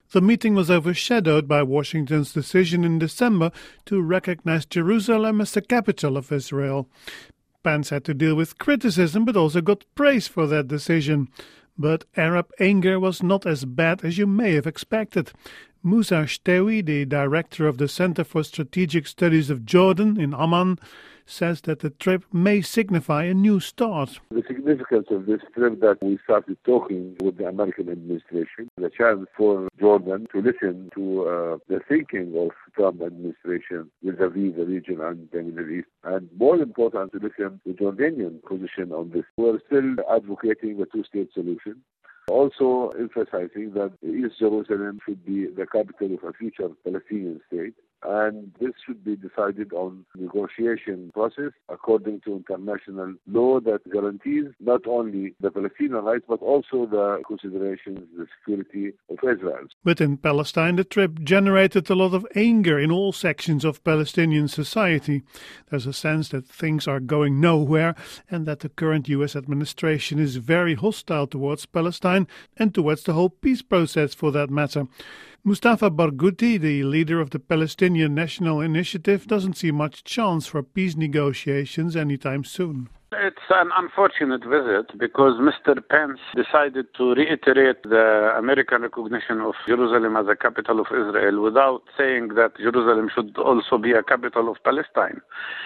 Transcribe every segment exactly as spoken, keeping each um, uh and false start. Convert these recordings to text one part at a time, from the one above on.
The meeting was overshadowed by Washington's decision in December to recognize Jerusalem as the capital of Israel. Pence had to deal with criticism but also got praise for that decision. But Arab anger was not as bad as you may have expected. Musa Shtewi, the director of the Center for Strategic Studies of Jordan in Amman, says that the trip may signify a new start. The significance of this trip that we started talking with the American administration, the chance for Jordan to listen to uh, the thinking of Trump administration vis-a-vis the region and the Middle East, and more important, to listen to Jordanian position on this. We're still advocating the two-state solution. Also emphasizing that East Jerusalem should be the capital of a future Palestinian state, and this should be decided on negotiation process according to international law that guarantees not only the Palestinian rights but also the considerations, the security of Israel. Within Palestine, the trip generated a lot of anger in all sections of Palestinian society. There's a sense that things are going nowhere and that the current U S administration is very hostile towards Palestine and towards the whole peace process for that matter. Mustafa Barghouti, the leader of the Palestinian National Initiative, doesn't see much chance for peace negotiations anytime soon. It's an unfortunate visit because Mister Pence decided to reiterate the American recognition of Jerusalem as a capital of Israel without saying that Jerusalem should also be a capital of Palestine.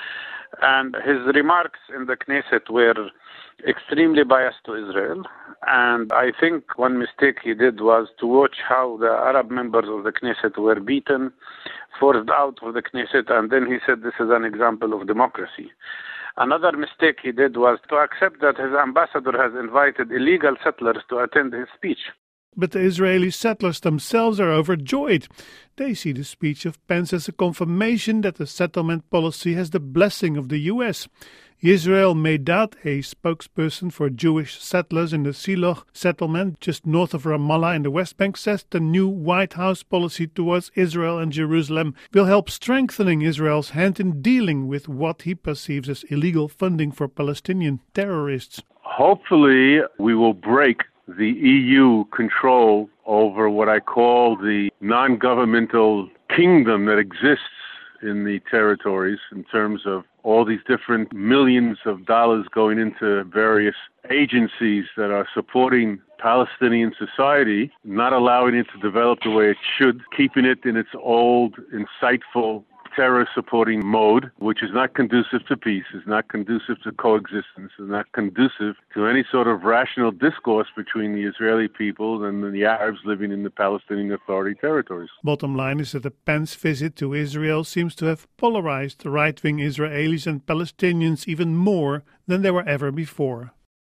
And his remarks in the Knesset were extremely biased to Israel. And I think one mistake he did was to watch how the Arab members of the Knesset were beaten, forced out of the Knesset, and then he said this is an example of democracy. Another mistake he did was to accept that his ambassador has invited illegal settlers to attend his speech. But the Israeli settlers themselves are overjoyed. They see the speech of Pence as a confirmation that the settlement policy has the blessing of the U S. Yisrael Medad, a spokesperson for Jewish settlers in the Shiloh settlement just north of Ramallah in the West Bank, says the new White House policy towards Israel and Jerusalem will help strengthening Israel's hand in dealing with what he perceives as illegal funding for Palestinian terrorists. Hopefully, we will break the E U control over what I call the non-governmental kingdom that exists in the territories in terms of all these different millions of dollars going into various agencies that are supporting Palestinian society, not allowing it to develop the way it should, keeping it in its old, insightful, terror-supporting mode, which is not conducive to peace, is not conducive to coexistence, is not conducive to any sort of rational discourse between the Israeli people and the Arabs living in the Palestinian Authority territories. Bottom line is that the Pence visit to Israel seems to have polarized right-wing Israelis and Palestinians even more than they were ever before.